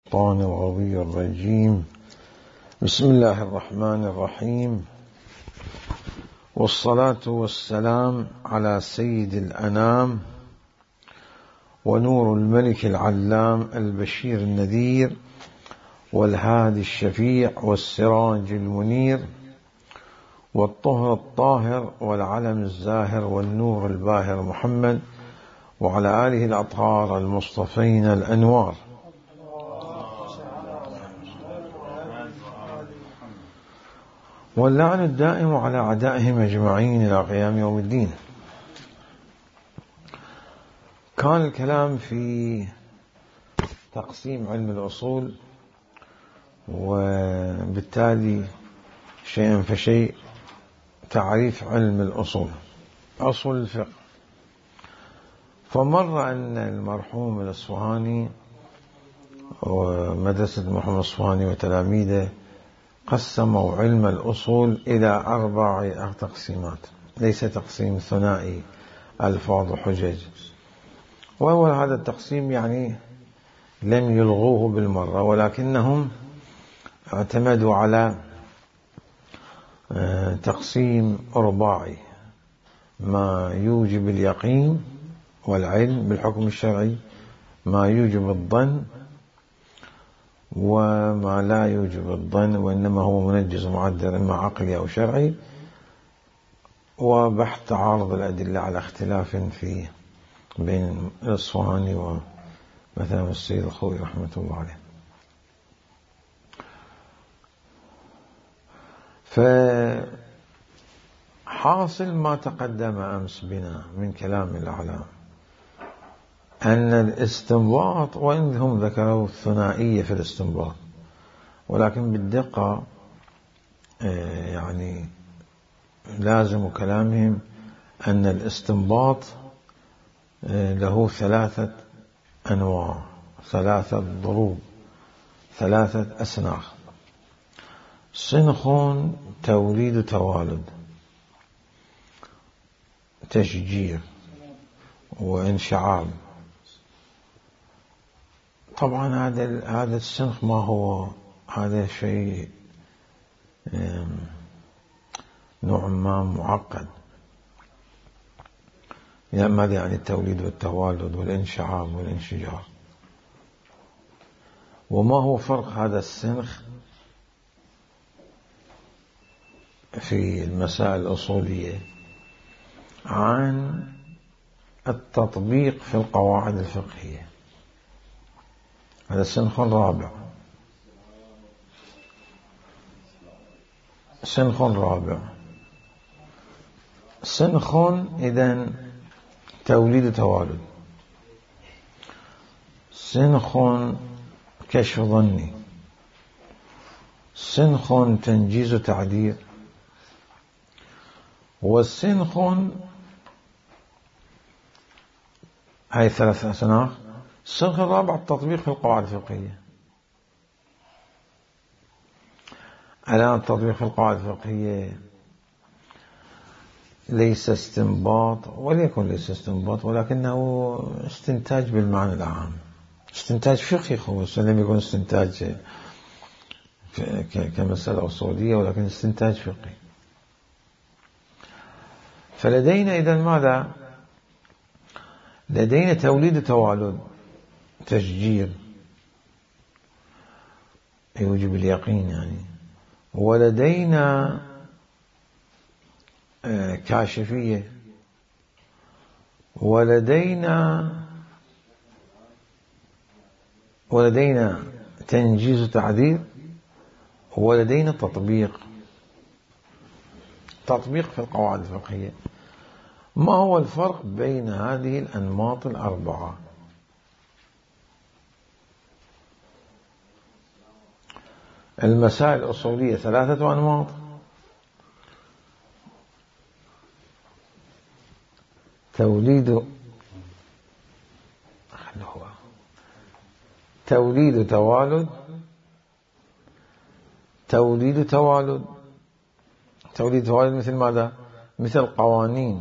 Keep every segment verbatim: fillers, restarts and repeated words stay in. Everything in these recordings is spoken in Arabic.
الشيطان الغوي الرجيم. بسم الله الرحمن الرحيم، والصلاة والسلام على سيد الأنام ونور الملك العلام البشير النذير والهادي الشفيع والسراج المنير والطهر الطاهر والعلم الزاهر والنور الباهر محمد وعلى آله الأطهار المصطفين الأنوار. واللعن الدائم على أعدائهم أجمعين إلى قيام يوم الدين. كان الكلام في تقسيم علم الأصول، وبالتالي شيئا فشيء تعريف علم الأصول، أصول الفقه. فمر أن المرحوم الأصفهاني ومدرسة محمد الأصفهاني وتلاميذه قسموا علم الأصول إلى أربع تقسيمات، ليس تقسيم ثنائي ألفاظ وحجج. وأول هذا التقسيم يعني لم يلغوه بالمرة، ولكنهم اعتمدوا على تقسيم رباعي: ما يوجب اليقين والعلم بالحكم الشرعي، ما يوجب الظن، وما لا يوجب الظن وإنما هو منجز معدل إما عقلي أو شرعي، وبحث تعارض الأدلة على اختلاف في بين الأصفهاني ومثلا السيد الخوئي رحمة الله عليه. فحاصل ما تقدم أمس بنا من كلام الأعلام أن الاستنباط، وإن هم ذكروا الثنائية في الاستنباط، ولكن بالدقة يعني لازم كلامهم أن الاستنباط له ثلاثة أنواع، ثلاثة ضروب، ثلاثة أسناخ: سنخ توليد توالد، تشجير، وانشعاب. طبعا هذا هذا السنخ ما هو، هذا شيء نوع ما معقد. يعني ماذا يعني التوليد والتوالد والانشعاب والانشجار؟ وما هو فرق هذا السنخ في المسائل الأصولية عن التطبيق في القواعد الفقهية؟ هذا سنخ رابع، سنخ رابع سنخ إذن توليد توالد، سنخ كشف ظني، سنخ تنجيز تعديل، والسنخ، هاي ثلاثة أسناخ. السنخ الرابع التطبيق في القواعد الفقهية. الآن التطبيق في القواعد الفقهية ليس استنباط، وليكن ليس استنباط، ولكنه استنتاج بالمعنى العام، استنتاج فقهي خصوصا، لم يكن استنتاج كمسألة أصولية، ولكن استنتاج فقهي. فلدينا إذن ماذا؟ لدينا توليد توالد، تشجير يوجب اليقين يعني، ولدينا كاشفية، ولدينا ولدينا تنجيز تعديل، ولدينا تطبيق تطبيق في القواعد الفقهية. ما هو الفرق بين هذه الأنماط الأربعة؟ المسائل الأصولية ثلاثة أنماط: توليد توليد توالد، توليد توالد توليد توالد مثل ماذا؟ مثل قوانين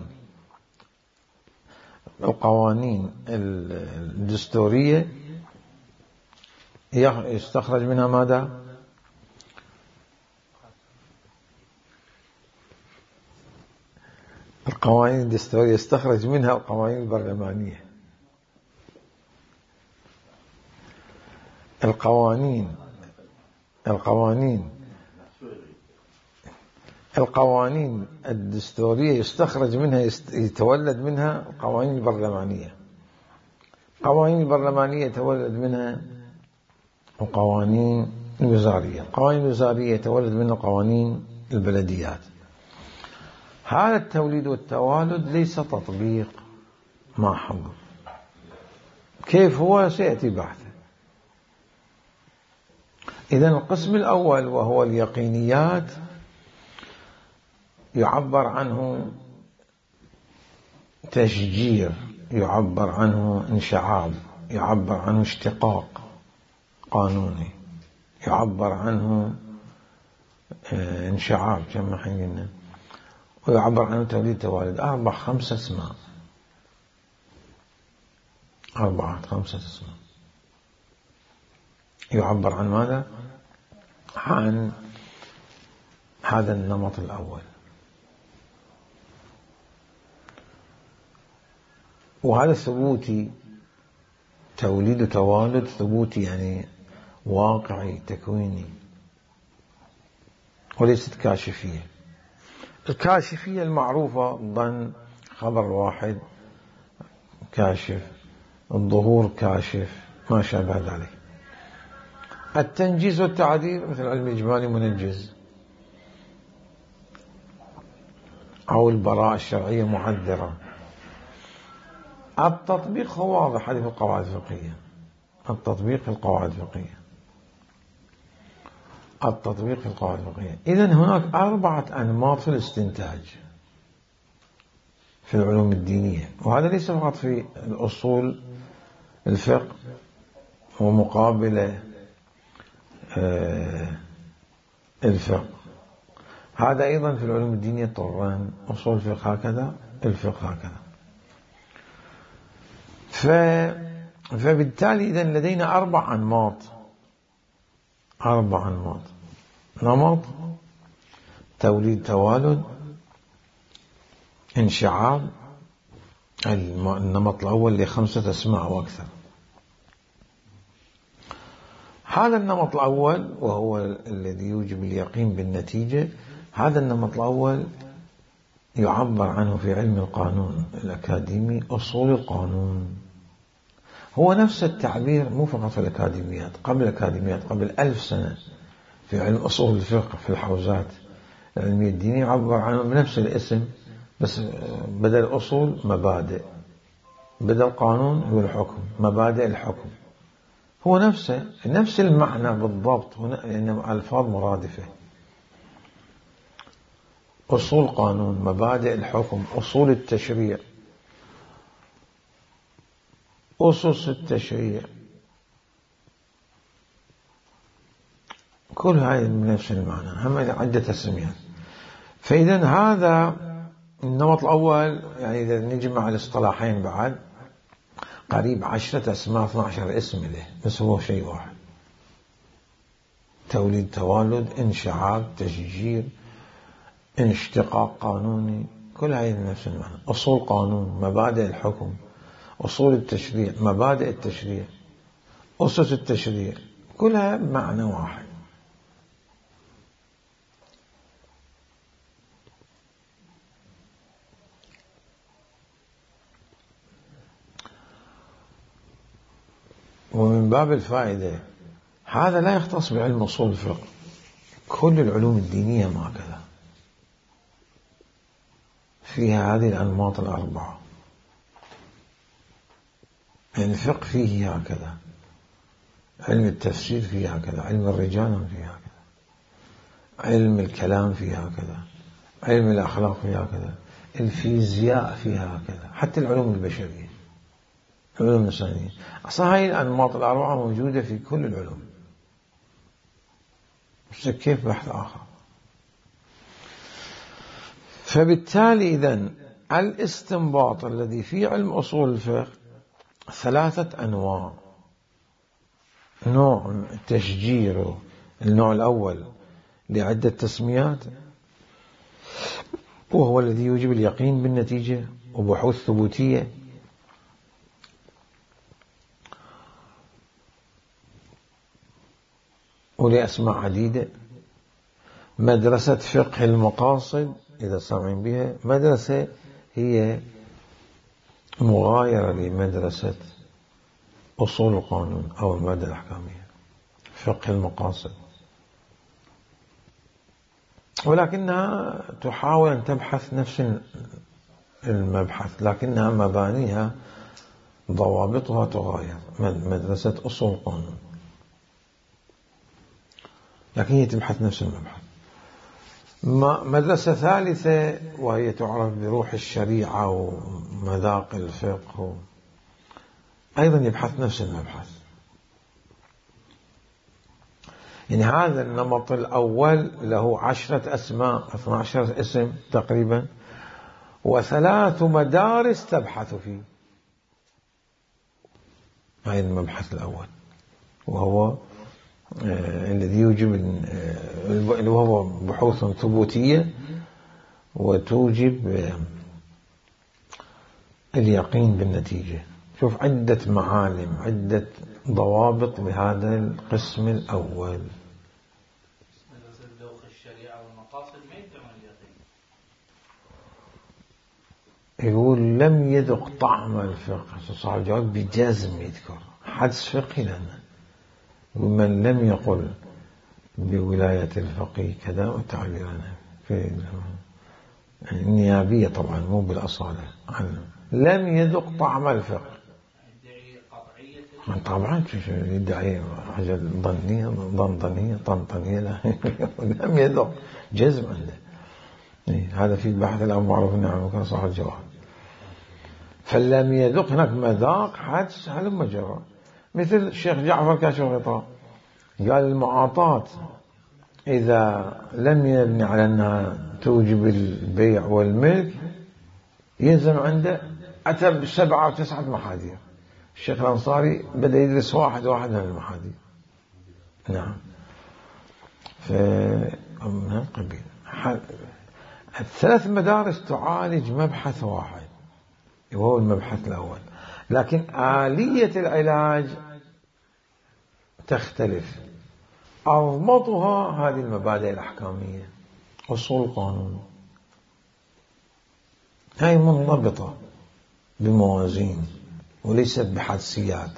القوانين الدستورية يستخرج منها ماذا؟ القوانين الدستورية، يستخرج منها القوانين البرلمانية. القوانين القوانين القوانين الدستورية يستخرج منها، يتولد منها القوانين البرلمانية. القوانين البرلمانية يتولد منها القوانين الوزارية. القوانين الوزارية يتولد منها قوانين البلديات. هذا التوليد والتوالد ليس تطبيق محض. كيف هو؟ سيأتي بحثه. إذن القسم الأول وهو اليقينيات يعبر عنه تشجير، يعبر عنه انشعاب، يعبر عنه اشتقاق قانوني، يعبر عنه انشعاب كما حينا، ويعبر عنه توليد توالد. أربع خمسة اسماء، أربعة خمسة اسماء يعبر عن ماذا؟ عن هذا النمط الأول. وهذا ثبوتي، توليد وتوالد ثبوتي، يعني واقعي تكويني، وليست كاشفية. الكاشفية المعروفة ظن خبر واحد كاشف، الظهور كاشف، ما شابه ذلك. التنجيز والتعديل مثل علم الإجمالي منجز، أو البراءة الشرعية معذرة. التطبيق هو واضح، هذه في القواعد الفقهية. التطبيق في القواعد الفقهية التطبيق في القواعد الفقهية. إذن هناك أربعة أنماط في الاستنتاج في العلوم الدينية، وهذا ليس فقط في الأصول الفقه ومقابلة الفقه، هذا أيضا في العلوم الدينية طران، أصول الفقه هكذا، الفقه هكذا. فبالتالي إذن لدينا أربع أنماط أربع أنماط نمط توليد توالد، انشعاب، النمط الأول لخمسة أسماء وأكثر. هذا النمط الأول وهو الذي يوجب اليقين بالنتيجة. هذا النمط الأول يعبر عنه في علم القانون الأكاديمي أصول القانون. هو نفس التعبير، مو فقط في الأكاديميات، قبل الأكاديميات قبل ألف سنة في علم أصول الفقه في الحوزات العلمية الدينية يعبر عنه بنفس الاسم، بس بدل أصول مبادئ، بدل قانون هو الحكم، مبادئ الحكم. هو نفسه نفس المعنى بالضبط، هنا لأنه ألفاظ مرادفة. أصول قانون، مبادئ الحكم، أصول التشريع، أسس التشريع، كل هذه من نفس المعنى، هم عدة تسميات. فإذا هذا النمط الأول، يعني إذا نجمع الاصطلاحين بعد قريب عشرة أسماء، اثنا عشر اسم له، بس هو شيء واحد: توليد توالد، انشعاب، تشجير، انشتقاق قانوني، كل هذه من نفس المعنى. أصول قانون، مبادئ الحكم، أصول التشريع، مبادئ التشريع، أسس التشريع، كلها معنى واحد. ومن باب الفائدة هذا لا يختص بعلم أصول الفقه، كل العلوم الدينية ما كذا فيها هذه الأنماط الأربعة. يعني الفقه فيه هكذا، علم التفسير فيه هكذا، علم الرجال فيه هكذا، علم الكلام فيه هكذا، علم الأخلاق فيه هكذا، الفيزياء فيها هكذا، حتى العلوم البشرية، العلوم الإنسانية. أصلا هاي الأنماط الأربعة موجودة في كل العلوم، بس كيف بحث آخر. فبالتالي إذن الاستنباط الذي في علم أصول الفقه ثلاثة أنواع: نوع تشجير النوع الأول لعدة تسميات، وهو الذي يوجب اليقين بالنتيجة وبحوث ثبوتية. ولأسماء عديدة. مدرسة فقه المقاصد إذا سامعين بها، مدرسة هي مغايرة لمدرسة أصول القانون أو المادة الأحكامية، فقه المقاصد، ولكنها تحاول أن تبحث نفس المبحث، لكنها مبانيها ضوابطها تغاير. مدرسة أصول القانون لكن هي تبحث نفس المبحث. مدرسة ثالثة وهي تعرف بروح الشريعة ومذاق الفقه، أيضا يبحث نفس المبحث. يعني هذا النمط الأول له عشرة أسماء، اثنا عشر اسم تقريبا، وثلاث مدارس تبحث فيه. هذا المبحث الأول، وهو آه الذي يوجب آه وهو بحوث ثبوتية وتوجب آه اليقين بالنتيجة. شوف عدة معالم، عدة ضوابط لهذا القسم الأول. يقول لم يذق طعم الفقه، صاحب الجواب بجازم يذكر حدث فقهي لنا، ومن لم يقل بولاية الفقيه كذا والتعبير عنه في النيابية طبعا مو بالأصالة عنه. لم يذق طعم الفقه طبعا يدعي حاجة ظنية ضنطنية طنطنية لم يذق جزم عنده. هذا في البحث الأمر معروف نعم كان صاحب الجواب. فلم يذق هناك مذاق حدث هلم جرى، مثل الشيخ جعفر كاشف الغطاء قال المعاطاة إذا لم يبني على أنها توجب البيع والملك يلزم عنده أتى بسبعة وتسعة محاذير. الشيخ الأنصاري بدأ يدرس واحد واحد من المحاذير. نعم. فمن هالقبيل الثلاث مدارس تعالج مبحث واحد وهو المبحث الأول، لكن آلية العلاج تختلف. أضبطها هذه المبادئ الأحكامية، أصول القانون، هاي منضبطة بموازين وليست بحدسيات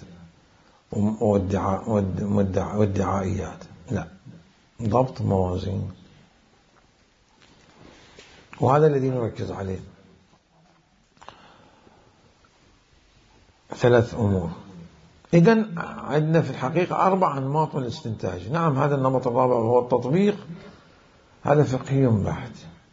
وادعائيات، لا، ضبط موازين، وهذا الذي نركز عليه. ثلاث أمور. إذن عندنا في الحقيقة أربع أنماط من الاستنتاج. نعم هذا النمط الرابع وهو التطبيق، هذا فقهي بحت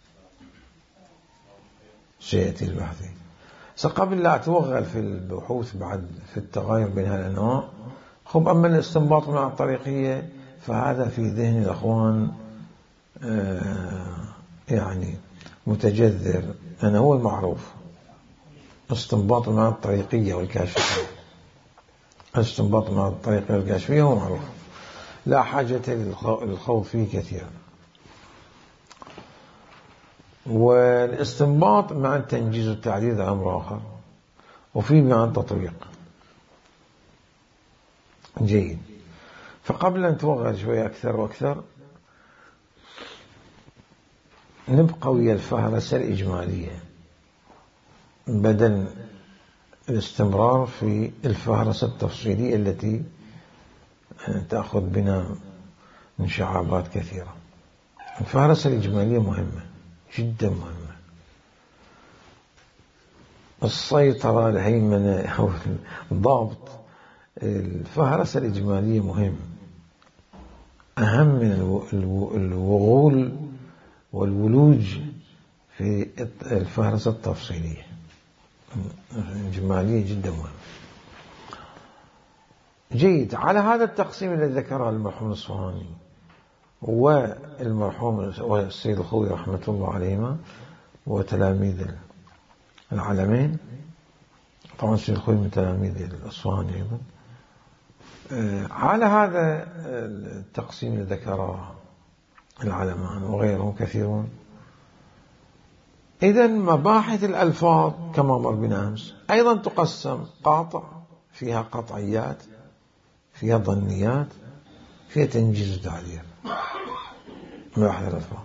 سيأتي البحث. قبل لا أتوغل في البحوث بعد في التغير بين هالأنواع، خب أما الاستنباط من الطريقية فهذا في ذهن الأخوان آه يعني متجذر، أنا هو المعروف استنباط من الطريقية والكاشفية. استنباط من الطريقية والكاشفية هو معروف، لا حاجة للخوض فيه كثيرا. والاستنباط مع التنجيز والتعديل أمر آخر، وفي مع التطبيق. جيد. فقبل أن نتوغل شوية أكثر وأكثر نبقى ويا الفهرسة الإجمالية بدل الاستمرار في الفهرسة التفصيلية التي تأخذ بنا من شعابات كثيرة. الفهرسة الإجمالية مهمة جدا، مهمة. السيطرة الهيمنة أو الضابط الفهرسة الإجمالية مهم، أهم من الوغول والولوج في الفهرسة التفصيلية. الإجمالية جدا مهمة. جيد. على هذا التقسيم الذي ذكره المرحوم الأصفهاني والمرحوم والسيد الخوي رحمة الله عليهما وتلاميذ العالمين، طبعا السيد الخوي من تلاميذ الأصفهاني أيضا، على هذا التقسيم اللي ذكره العلمان وغيرهم كثيرون. إذن مباحث الألفاظ كما مر بنا أمس أيضا تقسم: قاطع، فيها قطعيات، فيها ظنيات، فيها تنجيز وتعبير. مباحث الألفاظ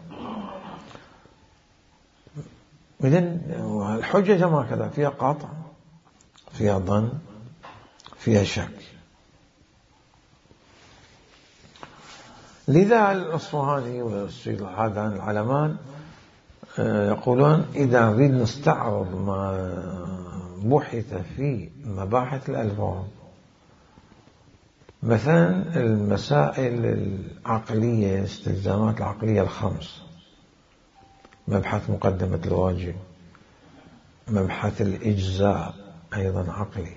إذن الحجة كما كذا، فيها قاطع، فيها ظن، فيها شك. لذا الأصفهاني والسيد العادان العلمان يقولون إذا نريد نستعرض ما بحث في مباحث الألفاظ، مثلا المسائل العقلية، الاستلزامات العقلية الخمس، مبحث مقدمة الواجب، مبحث الإجزاء أيضا عقلي،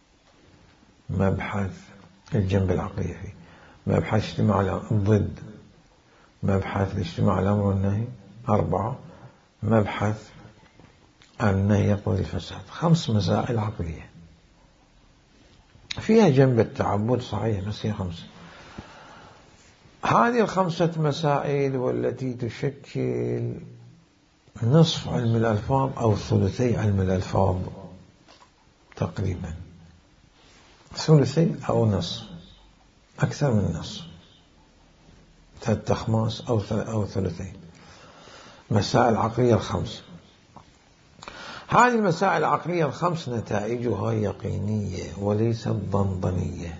مبحث الجنب العقلية فيه، مبحث اجتماع الضد، مبحث الاجتماع الأمر والنهي، أربعة، مبحث النهي يقتضي الفساد. خمس مسائل عقلية فيها جنب التعبد صحيح، بس هي خمسة. هذه الخمسة مسائل والتي تشكل نصف علم الألفاظ أو ثلثي علم الألفاظ تقريبا، ثلثي أو نصف، أكثر من نصف، ثلاثة أخماس أو أو ثلثين. مسائل العقلية الخمس، هذه المسائل العقلية الخمس نتائجها يقينية وليست ضنضنية.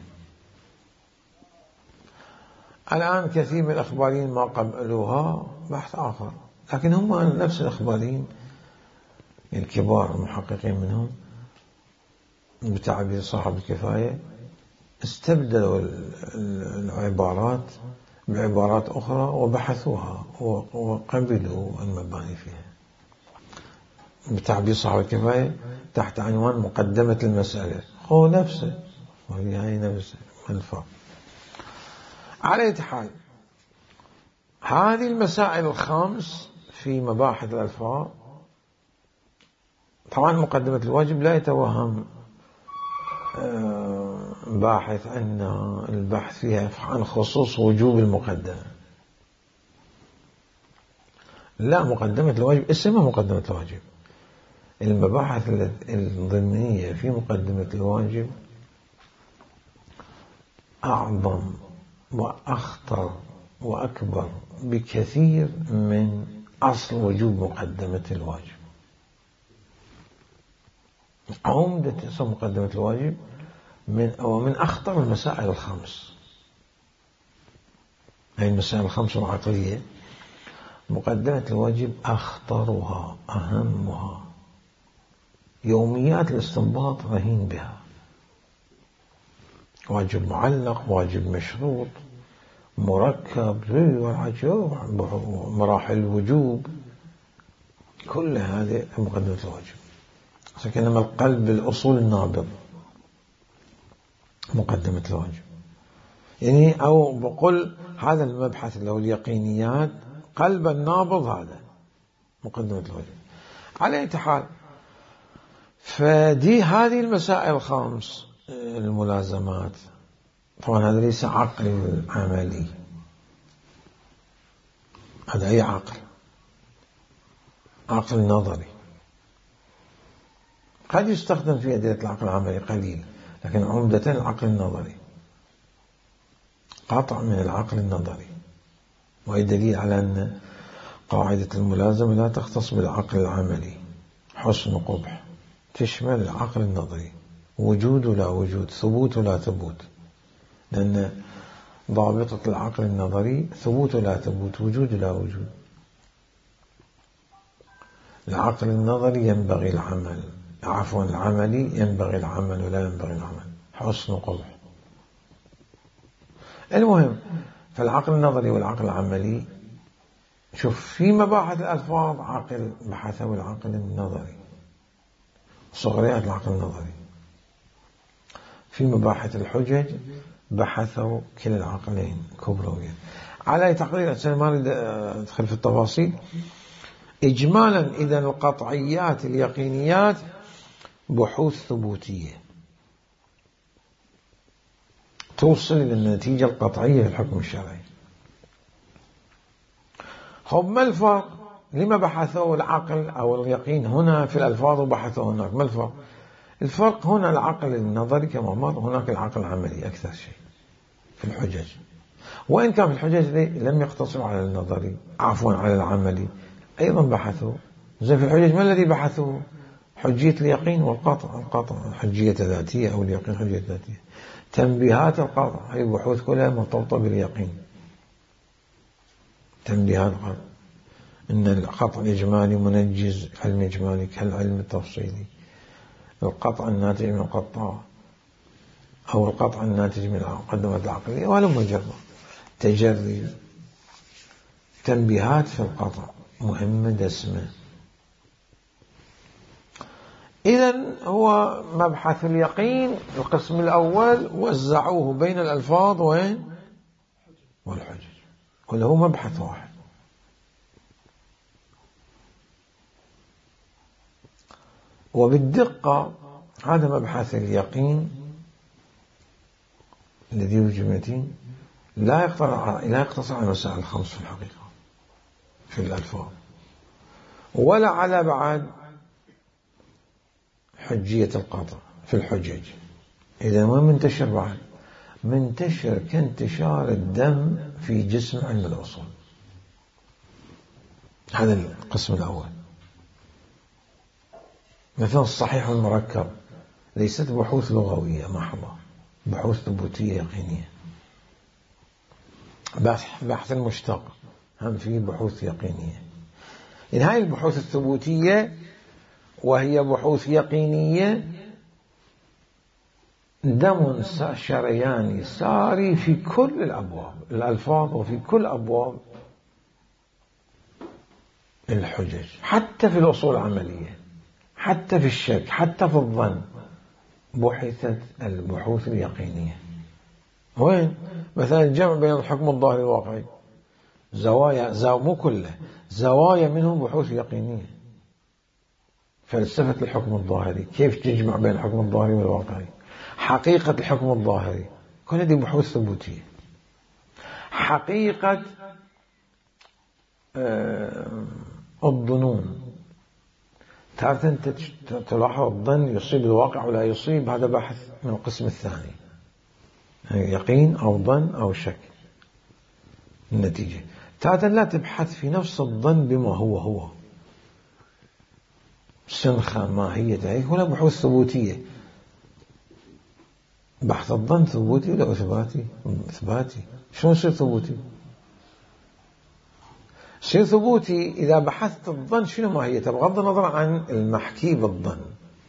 الآن كثير من الأخباريين ما قبلوها بحث آخر، لكن هم نفس الأخباريين الكبار المحققين منهم بتعبير صاحب الكفاية استبدلوا العبارات بعبارات أخرى وبحثوها وقبلوا المباني فيها. بتعبير صاحب الكفاية تحت عنوان مقدمة المسألة، هو نفسه وهي هي نفسه الفرق. على أي حال، هذه المسائل الخمس في مباحث الألفاظ، طبعا مقدمة الواجب لا يتوهم باحث أن البحث فيها عن خصوص وجوب المقدمة، لا، مقدمة الواجب اسمها مقدمة الواجب. المباحث الضمنية في مقدمة الواجب أعظم وأخطر وأكبر بكثير من أصل وجوب مقدمة الواجب. عمدة اسم مقدمة الواجب من أو من أخطر المسائل الخمس. هذه المسائل الخمس العقلية مقدمة الواجب أخطرها، أهمها، يوميات الاستنباط رهين بها. واجب معلق، واجب مشروط، مركب، مراحل الوجوب، كل هذه مقدمة الواجب. لكنما القلب الأصول النابض مقدمة الواجب، يعني أو بقول هذا المبحث اللي هو اليقينيات، قلب النابض هذا مقدمة الواجب. على أي حال، فدي هذه المسائل الخمس الملازمات، طبعا هذا ليس عقل عملي، هذا أي عقل، عقل نظري قد يستخدم في أدلة العقل العملي قليل، لكن عمدة العقل النظري، قطع من العقل النظري. وهي دليل على أن قاعدة الملازمة لا تختص بالعقل العملي، حسن وقبح، تشمل العقل النظري، وجود ولا وجود، ثبوت ولا ثبوت، لأن ضابطة العقل النظري ثبوت ولا ثبوت، وجود ولا وجود. العقل النظري ينبغي العمل، عفوا العملي ينبغي العمل ولا ينبغي العمل، حسن وقبح. المهم، فالعقل النظري والعقل العملي، شوف في مباحث الألفاظ عقل بحثه العقل النظري، صغريات العقل النظري. في مباحث الحجج بحثوا كلا العقلين كبرويا. على تقرير أنا ما أريد أدخل في التفاصيل. إجمالا إذن القطعيات اليقينيات بحوث ثبوتية، توصل إلى النتيجة القطعية في الحكم الشرعي. خب ما الفرق؟ لما بحثوا العقل أو اليقين هنا في الألفاظ وبحثوا هناك؟ ما الفرق؟ الفرق هنا العقل النظري كما مر، هناك العقل العملي أكثر شيء في الحجج. وإن كان في الحجج لم يقتصروا على النظري، عفوا على العملي، أيضا بحثوا. زي في الحجج ما الذي بحثوا؟ حجية اليقين والقطع. القطع حجية ذاتية أو اليقين حجية ذاتية. تنبيهات القطع هي البحوث كلها مرتبطة باليقين. تنبيهات القطع إن القطع الإجمالي منجز، علم إجمالي كالعلم التفصيلي. القطع الناتج من القطع أو القطع الناتج من المقدمة العقلية ولا مجرد تجري. تنبيهات في القطع مهمة دسمة. إذن هو مبحث اليقين القسم الأول وزعوه بين الألفاظ وين والحجج، كله مبحث واحد. وبالدقة هذا مبحث اليقين الذي يوجب لا يقتصر على المسائل الخمس في الحقيقة في الألفاظ، ولا على بعد حجية القطع في الحجج. إذا ما منتشر بعد؟ منتشر كانتشار الدم في جسم علم الأصول. هذا القسم الأول. مثلا الصحيح والمركب ليست بحوث لغوية محضة، بحوث ثبوتية يقينية. بحث المشتق هم فيه بحوث يقينية. إن هاي البحوث الثبوتية وهي بحوث يقينية دم شرياني ساري في كل الأبواب الألفاظ وفي كل أبواب الحجج، حتى في الأصول العملية، حتى في الشك، حتى في الظن بحثت البحوث اليقينية. وين؟ مثلا الجمع بين الحكم الظاهري والواقعي زوايا زو مو كله زوايا منهم بحوث يقينية. فلسفة الحكم الظاهري كيف تجمع بين الحكم الظاهري والواقعي، حقيقة الحكم الظاهري كل هذه بحوث ثبوتية. حقيقة آه الظنون تارة أنت تلاحظ الظن يصيب الواقع ولا يصيب، هذا بحث من القسم الثاني، يعني يقين أو ظن أو شك النتيجة. تارة لا تبحث في نفس الظن بما هو هو سنخة ماهية، هي هنا بحوث ثبوتية. بحث الظن ثبوتي ولا إثباتي؟ إثباتي. شلون يصير ثبوتي؟ شيء ثبوتي إذا بحثت الظن شنو ماهيته بغض النظر عن المحكي بالظن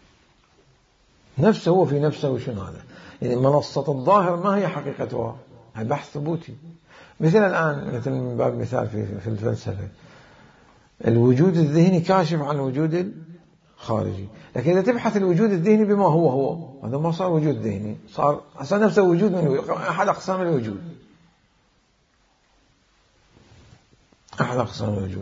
نفسه، هو في نفسه وشنو هذا. يعني منصة الظاهر ما هي حقيقتها؟ هذا بحث ثبوتي. مثل الآن مثل من باب مثال في, في الفلسفة الوجود الذهني كاشف عن الوجود الخارجي، لكن إذا تبحث الوجود الذهني بما هو هو هذا ما صار وجود ذهني، صار أصلا نفسه وجود من أحد أقسام الوجود، أحد أقسام الوجود.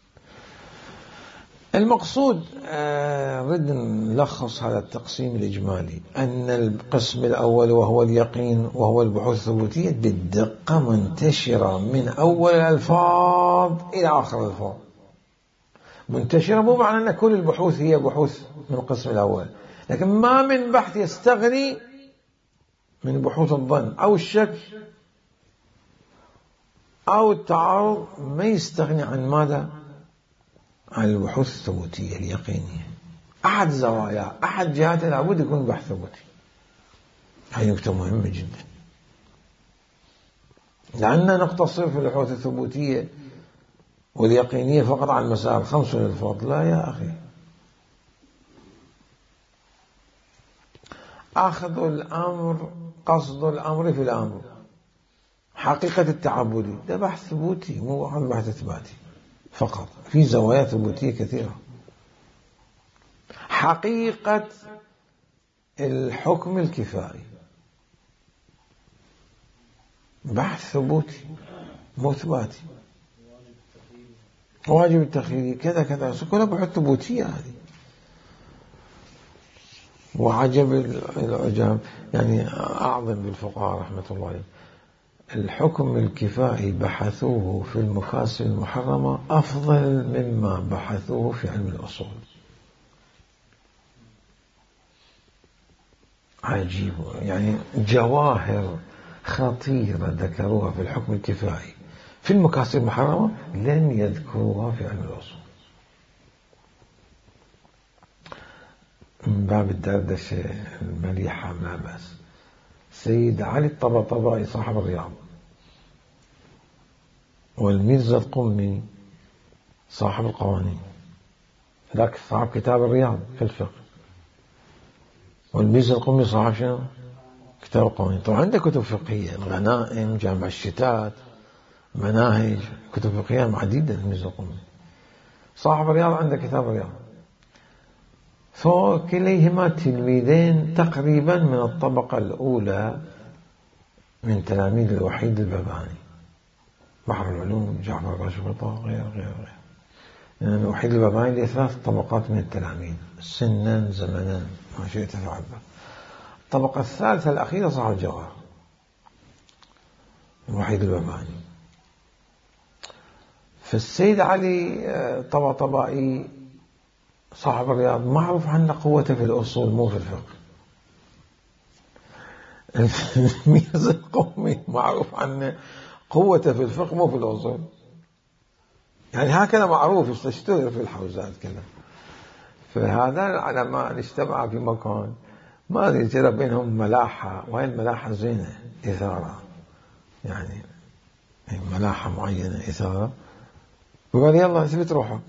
المقصود نريد نلخص هذا التقسيم الإجمالي أن القسم الأول وهو اليقين وهو البحوث الثبوتية بالدقة منتشرة من أول الألفاظ إلى آخر الألفاظ. منتشرة مو معنى أن كل البحوث هي بحوث من القسم الأول، لكن ما من بحث يستغني من بحوث الظن أو الشك أو التعارض، ما يستغني عن ماذا؟ عن البحوث الثبوتية اليقينية. أحد زوايا أحد جهات لابد يكون بحث ثبوتي. هذه نقطة مهمة جدا، لأننا نقتصر في البحوث الثبوتية واليقينية فقط على المسائل الخمس للفضل. لا يا أخي، أخذ الأمر قصد الأمر في الأمر، حقيقة التعبدي ده بحث ثبوتي مو عن بحث إثباتي فقط، في زوايا ثبوتية كثيرة. حقيقة الحكم الكفائي بحث ثبوتي مو إثباتي. واجب التخييري كذا كذا كلها بحث ثبوتية. هذه وعجب العجاب يعني أعظم بالفقهاء رحمة الله عليه، الحكم الكفائي بحثوه في المكاسب المحرمة أفضل مما بحثوه في علم الأصول. عجيب، يعني جواهر خطيرة ذكروها في الحكم الكفائي في المكاسب المحرمة لم يذكروها في علم الأصول. من باب الدردشة المليحة ما بس. سيد علي الطبطبائي صاحب الرياض، والميرزا القمي صاحب القوانين، ذاك صاحب كتاب الرياض في الفقه، والميرزا القمي صاحب شنو؟ كتاب القوانين. طبعا عنده كتب فقهية، الغنائم، جامع الشتات، مناهج، كتب فقهية عديدة. الميرزا القمي صاحب الرياض عنده كتاب الرياض. فكليهما تلميذين تقريبا من الطبقة الأولى من تلاميذ الوحيد الباباني، بحر العلوم، جعفر الباشقطة، غير غير غير يعني الوحيد الباباني له ثلاث طبقات من التلاميذ سنا زمنا ما شئت فعبر. الطبقة الثالثة الأخيرة صاحب الجواهر الوحيد الباباني. فالسيد علي طبطبائي صاحب الرياض معروف عنه قوته في الأصول مو في الفقه. الميرزا القمي معروف عنه قوته في الفقه مو في الأصول، يعني هكذا معروف يستشتهر في الحوزات كذا. فهذا العلماء اجتمعوا في مكان ما أدري ترى بينهم ملاحة، وهي الملاحة زينة إثارة، يعني ملاحة معينة إثارة. وقال يلا اثبت روحك،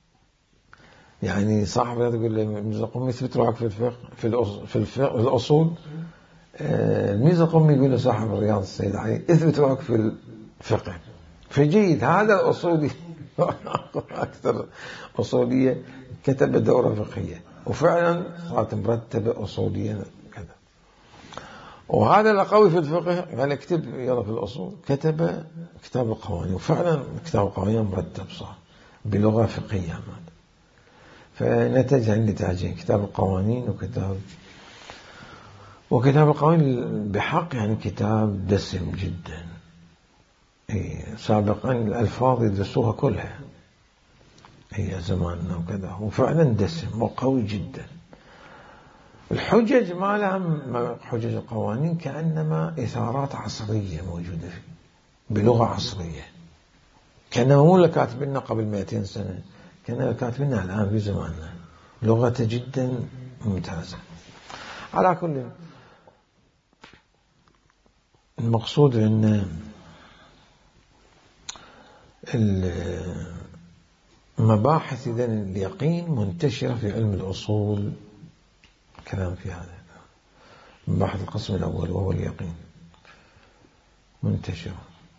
يعني صاحب يقول الميرزا القمي اثبت روحك في الفقه في الأصول, في الفقه الأصول. الميرزا القمي يقول لصاحب الرياض السيد علي اثبت روحك في الفقه. فجيد هذا الأصولي أكثر أصولية كتب دورة فقهية، وفعلا صارت مرتبة أصولية كذا. وهذا القوي في الفقه قال اكتب يلا في الأصول، كتب كتاب القوانين، وفعلا كتاب القوانين مرتب صار بلغة فقهية. فنتج عن نتاجين، كتاب القوانين وكتاب وكتاب القوانين بحق يعني كتاب دسم جدا. إيه سابقا الألفاظ يدرسوها كلها هي زماننا وكذا، وفعلا دسم وقوي جدا. الحجج ما لها حجج القوانين كأنما إثارات عصرية موجودة فيه بلغة عصرية، كأنما مو اللي كاتبيننا قبل مئتين سنة، كأنما كاتبيننا الآن في زماننا، لغة جدا ممتازة. على كل المقصود أن المباحث إذن اليقين منتشرة في علم الأصول، كلام في هذا مباحث القسم الأول وهو اليقين منتشرة.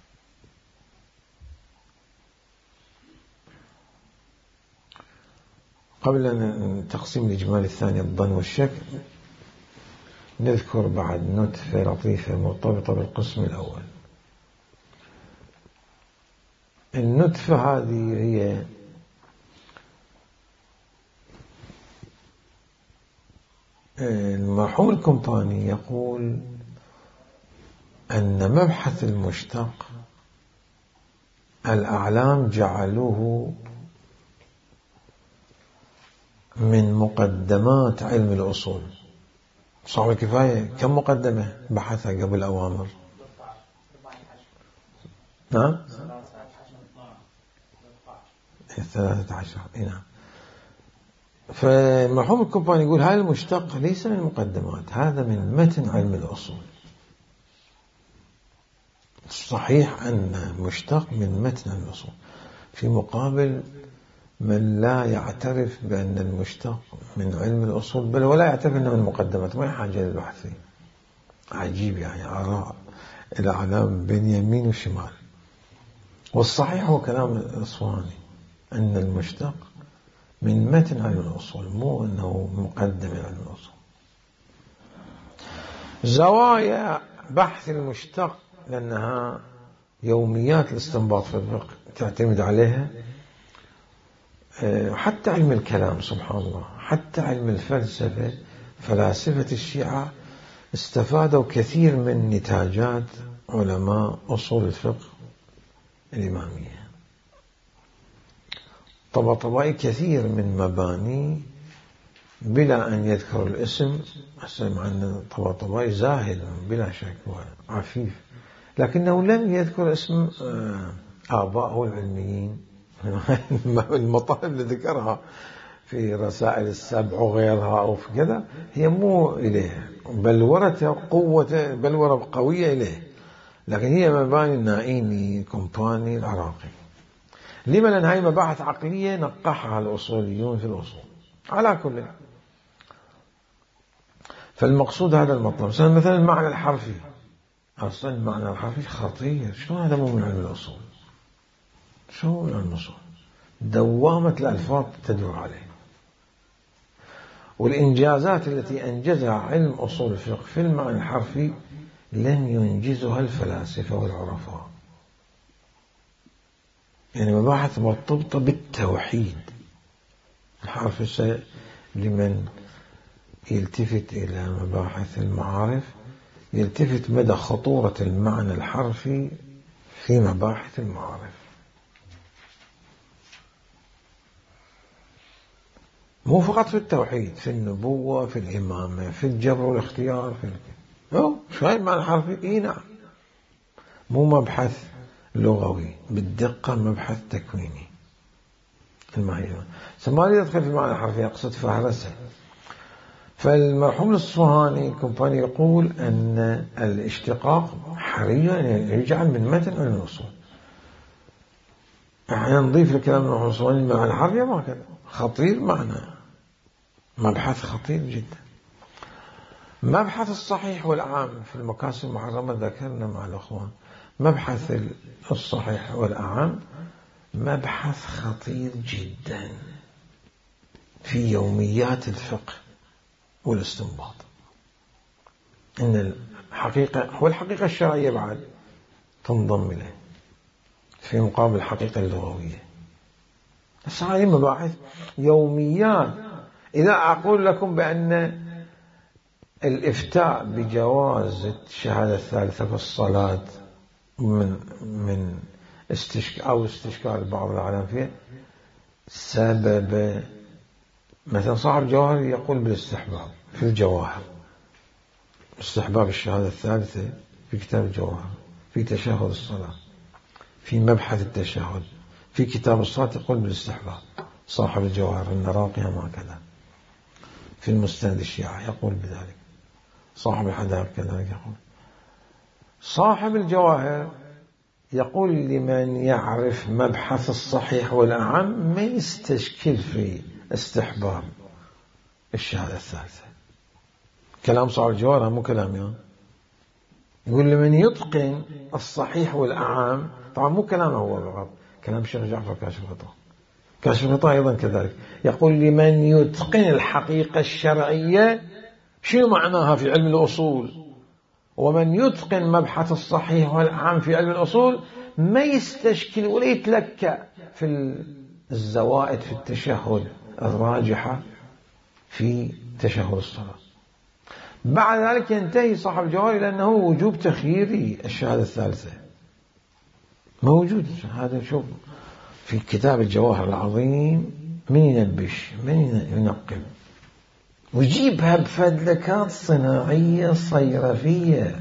قبل أن تقسيم الإجمال الثاني الظن والشك نذكر بعد نتفة لطيفة مرتبطة بالقسم الأول. النتفة هذه هي المرحوم القمطاني يقول أن مبحث المشتق الأعلام جعلوه من مقدمات علم الأصول. صعب الكفاية كم مقدمة بحثها قبل أوامر؟ نعم ثلاثة عشر. نعم. فالمرحوم القمطاني يقول هذا المشتق ليس من المقدمات، هذا من متن علم الأصول. صحيح أن مشتق من متن علم الأصول، في مقابل من لا يعترف بأن المشتق من علم الأصول، بل ولا يعترف أنه من المقدمات، ما يحاجة للبحث فيه. عجيب، يعني آراء الأعلام بين يمين وشمال. والصحيح هو كلام الأصفهاني أن المشتق من متن علم الأصول، مو أنه مقدم علم الأصول. زوايا بحث المشتق لأنها يوميات الاستنباط في الفقه تعتمد عليها، حتى علم الكلام سبحان الله، حتى علم الفلسفة فلاسفة الشيعة استفادوا كثير من نتاجات علماء أصول الفقه الإمامية. طباطبائي كثير من مباني بلا أن يذكر الاسم، مع أن طباطبائي زاهد بلا شك وعفيف، لكنه لم يذكر اسم آبائه العلميين. المطالب اللي ذكرها في رسائل السبع وغيرها أو في كذا هي مو إليه، بلورة قوة بلورة قوية إليه، لكن هي مباني النائيني الكومباني العراقي. لما؟ لأن هاي مباحث عقلية نقحها الأصوليون في الأصول. على كل، فالمقصود هذا المطلب. مثلا المعنى الحرفي، أصلا المعنى الحرفي خطير. شلون هذا مو من علم الأصول؟ شو من علم الأصول؟ دوامة الألفاظ تدور عليه، والإنجازات التي أنجزها علم أصول الفقه في المعنى الحرفي لم ينجزها الفلاسفة والعرفاء. يعني مباحث مرتبطة بالتوحيد. الحرف لمن يلتفت إلى مباحث المعارف يلتفت مدى خطورة المعنى الحرفي في مباحث المعارف. مو فقط في التوحيد، في النبوة، في الإمامة، في الجبر والاختيار، في الكلام. شو هاي المعنى الحرفي؟ إيه نعم، مو مبحث لغوي بالدقة، مبحث تكويني. الماهية ما أريد أدخل في المعنى الحرفي، أقصد فهرسة. فالمرحوم الأصفهاني الكومباني يقول أن الاشتقاق حري أن يجعل من متن علم الأصول. احنا نضيف لكلام المرحوم الأصفهاني المعنى الحرفي ما كذا خطير، معنى مبحث خطير جدا. مبحث الصحيح والأعام في المكاسب المحرمة ذكرنا مع الأخوان. مبحث الصحيح والأعام مبحث خطير جدا في يوميات الفقه والاستنباط. إن الحقيقة والحقيقة الشرعية بعد تنضم إليه في مقابل الحقيقة اللغوية. بس هذه مباحث يوميات. إذا أقول لكم بأن الإفتاء بجواز الشهادة الثالثة في الصلاة من من استشكال أو استشكال بعض العلماء فيه سبب، مثلا صاحب الجواهر يقول بالاستحباب في الجواهر، استحباب الشهادة الثالثة في كتاب الجواهر، في تشهد الصلاة، في مبحث التشهد، في كتاب الصلاة يقول بالاستحباب. صاحب الجواهر النراقي هكذا، في المستند الشيعة يقول بذلك، صاحب الحدائق كذلك يقول. صاحب الجواهر يقول لمن يعرف مبحث الصحيح والأعم ما يستشكل في استحباب الشهادة الثالثة. كلام صاحب الجواهر مو كلام يعني. يقول لمن يتقن الصحيح والأعم، طبعا مو كلامه هو فقط، كلام الشيخ جعفر كاشف الغطاء. كاشف الغطاء أيضا كذلك يقول لمن يتقن الحقيقة الشرعية. شنو معناها في علم الأصول؟ ومن يتقن مبحث الصحيح والأعم في علم الأصول ما يستشكل ولا يتلكأ في الزوائد في التشهد الراجحة في تشهد الصلاة. بعد ذلك ينتهي صاحب الجواهر إلى أنه وجوب تخييري الشهادة الثالثة موجود. هذا شوف في كتاب الجواهر العظيم، من ينبش من ينقب ويجيبها بفدلكات صناعية صيرفية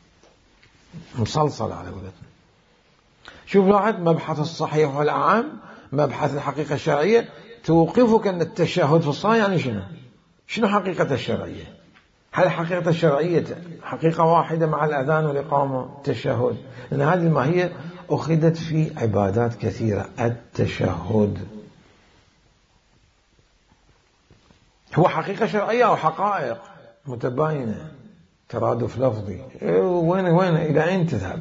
مصلصل على قولتنا. شوف لاحظ مبحث الصحيح والأعم، مبحث الحقيقة الشرعية، توقفك أن التشهد في الصلاة يعني شنو؟ شنو حقيقة الشرعية؟ هل حقيقة الشرعية حقيقة واحدة مع الأذان والإقامة التشهد؟ لأن هذه الماهية أخذت في عبادات كثيرة. التشهد هو حقيقة شرعية أو حقائق متباينة، ترادف لفظي، وين وين إلى أين تذهب؟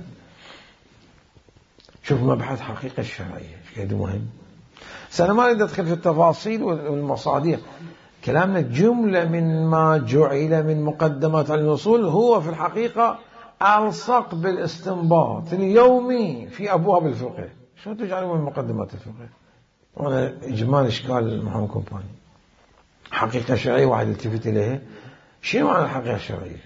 شوف مبحث حقيقة الشرعية كيف مهم. سأنا ما أريد أدخل في التفاصيل والمصادر. كلامنا جملة من ما جعل من مقدمات علم الأصول هو في الحقيقة ألصق بالاستنباط اليومي في أبواب الفقه. شو تجعلوا من مقدمات الفقه؟ وأنا إجمال إشكال المحمد كومباني. حقيقة شرعية واحد التفت إليها شنو معنى الحقيقة الشرعية؟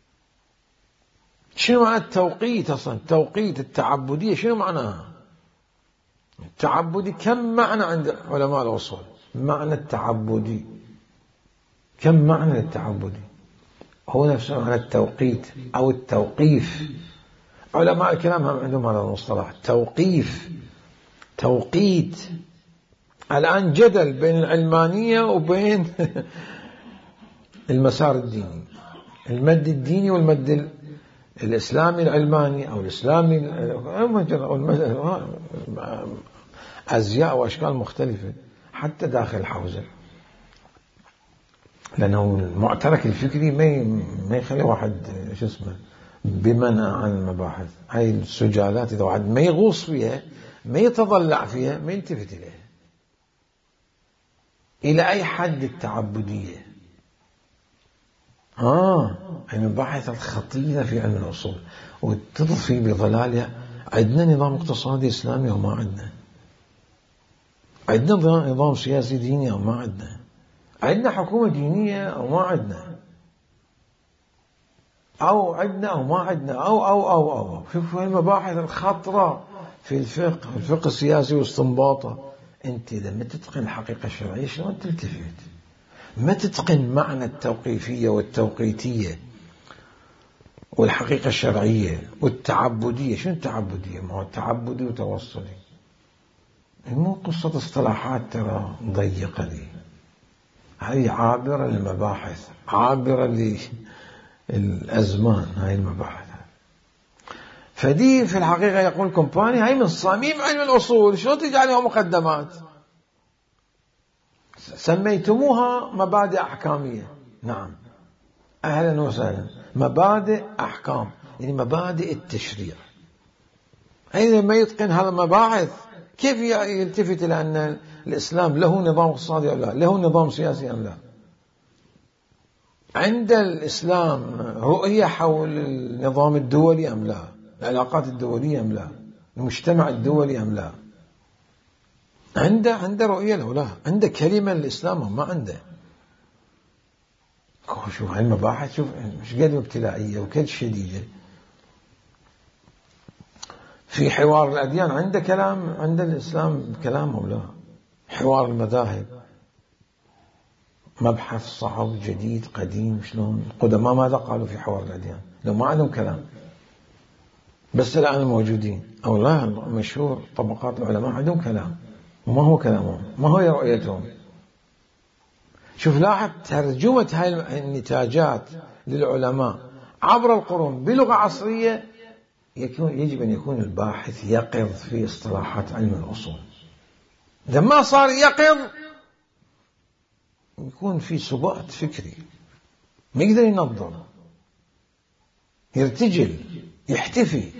شنو معنى التوقيت أصلا؟ التوقيت التعبدية شنو معناها؟ التعبدي كم معنى عند علماء الأصول؟ معنى التعبدي كم معنى للتعبدي؟ هو نفسه معنى التوقيت أو التوقيف. علماء الكلام هم عندهم هذا المصطلح توقيف، توقيت. الآن جدل بين العلمانية وبين المسار الديني، المد الديني والمد الإسلامي العلماني أو الإسلامي، أزياء وأشكال مختلفة حتى داخل الحوزة، لأنه المعترك الفكري ما ما يخلي واحد شو اسمه بمنع عن المباحث. هاي السجالات إذا واحد ما يغوص فيها، ما يتضلع فيها، ما يلتفت إليها. إلى أي حد التعبدية؟ آه المباحث الخطيرة في علم الأصول وتضفي بظلالها. عندنا نظام اقتصادي إسلامي أو ما عندنا؟ عندنا نظام سياسي ديني أو ما عندنا؟ عندنا حكومة دينية أو ما عندنا؟ أو عندنا أو ما عندنا؟ أو أو أو أو شوفوا المباحث الخطرة في الفقه، الفقه السياسي واستنباطه. أنت إذا ما تتقن الحقيقة الشرعية شلون تلتفت؟ ما تتقن معنى التوقيفية والتوقيتية والحقيقة الشرعية والتعبدية. شنو التعبدية؟ ما هو تعبدي وتوصلي، مو قصة اصطلاحات ترى ضيقة دي. هاي عابرة للمباحث، عابرة للأزمان. هاي المباحث فدي في الحقيقة يقول كومباني هاي من صميم علم الأصول. شو تجعلها مقدمات؟ سميتموها مبادئ أحكامية. نعم أهلا وسهلا، مبادئ أحكام يعني مبادئ التشريع. أين ما يتقن هذا المباحث كيف يلتفت إلى أن الإسلام له نظام اقتصادي أم لا، له نظام سياسي أم لا؟ عند الإسلام رؤية حول النظام الدولي أم لا، العلاقات الدولية أم لا، المجتمع الدولي أم لا؟ عنده عنده رؤية له لا، عنده كلمة للإسلام أو ما عنده؟ شوف هاي المباحث، شوف مش قد ابتلائية وكد شديدة. في حوار الأديان عنده كلام، عند الإسلام كلام أو لا؟ حوار المذاهب مبحث صعب جديد قديم. شلون القدماء ماذا قالوا في حوار الأديان؟ لو ما عندهم كلام، بس الآن الموجودين أو لا مشهور طبقات العلماء عندهم كلام. وما هو كلامهم؟ ما هو رؤيتهم؟ شوف لاحظ ترجمة هاي النتاجات للعلماء عبر القرون بلغة عصرية. يكون يجب أن يكون الباحث يقظ في اصطلاحات علم الأصول. إذا ما صار يقظ يكون في سبات فكري، ما يقدر ينظر، يرتجل، يحتفي.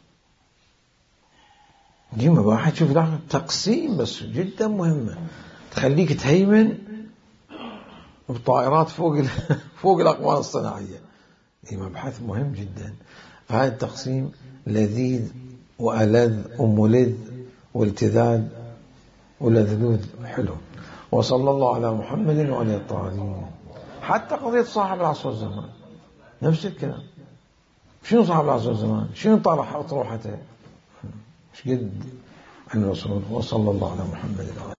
دي مباحث شوف لاحظ تقسيم بس جدا مهمة تخليك تهيمن بطائرات فوق فوق الأقمار الصناعية. دي مبحث مهم جدا. فهذا التقسيم لذيذ وألذ وملذ والتذاذ ولذلوذ حلو. وصلى الله على محمد وعلى الطاهرين. حتى قضية صاحب العصر والزمان نفس الكلام. شنو صاحب العصر والزمان؟ شنو طرح أطروحته؟ مش قد عن الرسول. وصلى الله على محمد وعلى